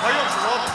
Поем же, ладно?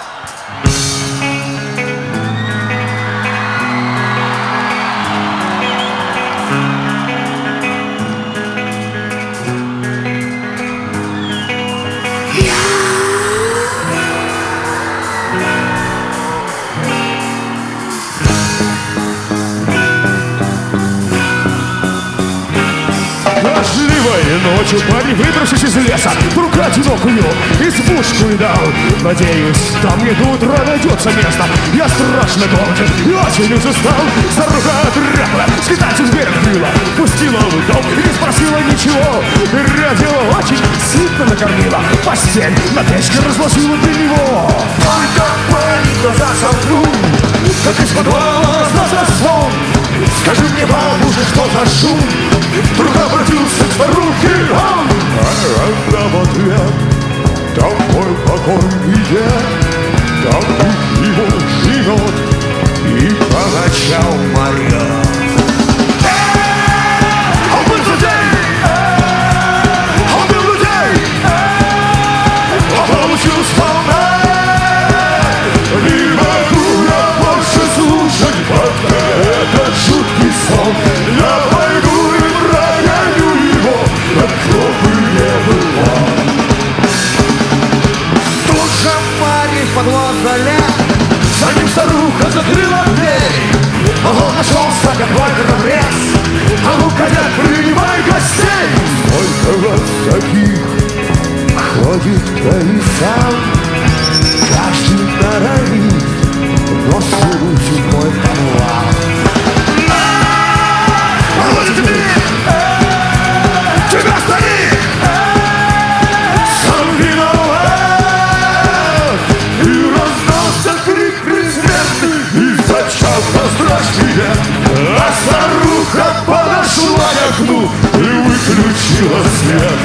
Дождливой ночью парень, выбравшись из леса, вдруг одинокую избушку видал. Надеюсь, там мне до утра найдется место. Я страшно голоден и очень уж устал. Старуха дряхла, скитаться с берега крыла, пустила в дом и не спросила ничего. Переодела очень, сытно накормила, постель на печке разложила для него. Только парень глаза сомкнул, как из подвала раздался звон. Скажи мне, бабушка, что за шум? Вдруг обратился к старухе он. А она в ответ: там мой покойный дед, там дух его живет и по ночам морет. Он был злодей! Он был злодей! Он получил сполна! Не могу я больше слушать пока этот жуткий сон. Я пойду и прогоню его, кто бы не было. Тут же парень в подвал залез, за ним старуха закрыла дверь. Он нашелся, как вагонобрез. А ну-ка, дед, принимай гостей. Сколько вас таких ходит по лесам, каждый норовит нос сунуть в мой подвал. Вот ты, тебя старик, сам виноват. И раздался крик предсмертный, и зачал страшный дед. А старуха подошла к окну и выключила свет.